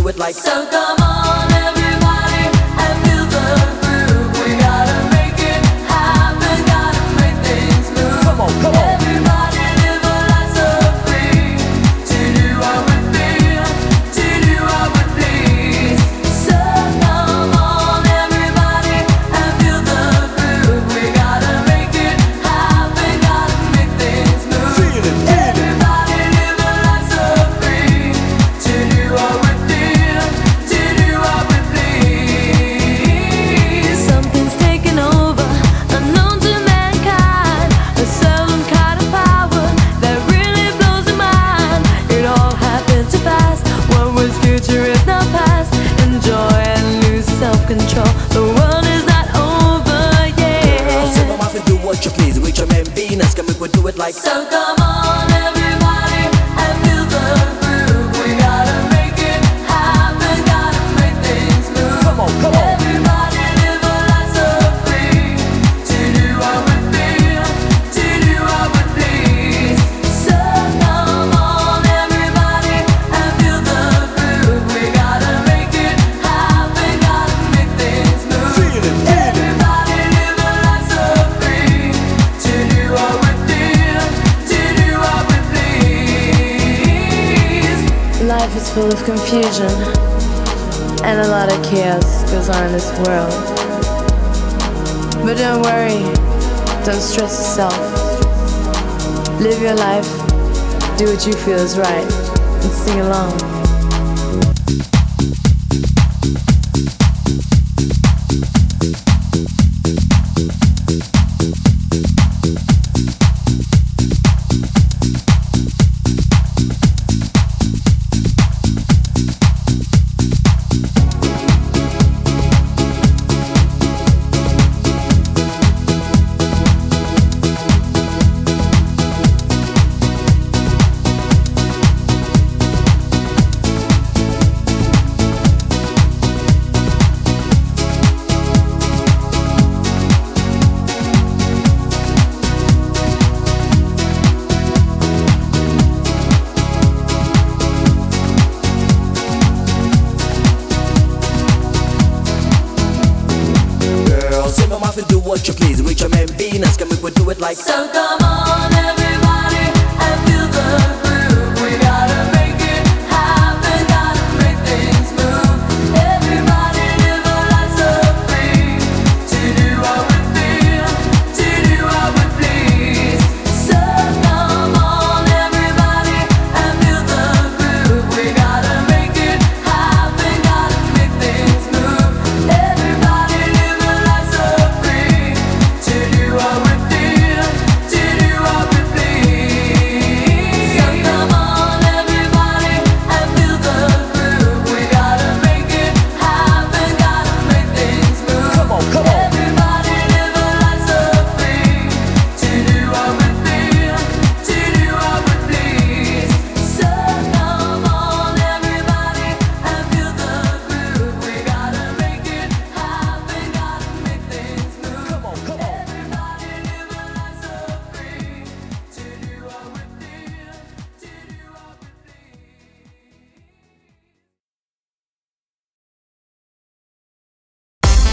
do it like. So come on everybody and feel the groove. We gotta make it happen, gotta make things move. Come on, come on. Everybody live a life so free, to do what we feel, to do what we please. So come on everybody and feel the groove. We gotta make it happen, gotta make things move. Feel it, feel it. Everybody live a life so free, to do what we feel, to do what we please. Something's taken over, unknown to mankind, a certain kind of power that really blows the mind. It all happened too fast. What was future is now past. Enjoy and lose self-control. The world is not over yet. So come off and do what you please. With your man being us, can we do it like. So come on everybody and feel the groove. We gotta make it happen, gotta make things move. Come on, come on. Everybody live a life so free, to do what we feel, to do what we please. So come on everybody and feel the groove. We gotta make it happen, gotta make things move. Feel it, feel it. Everybody live a life so free, to do what we feel, to do what we please. Life is full of confusion, and a lot of chaos goes on in this world. But don't worry, don't stress yourself. Live your life, do what you feel is right, and sing along. Girl, so come off and do what you please. With your man being us, can we do it like. So come on everybody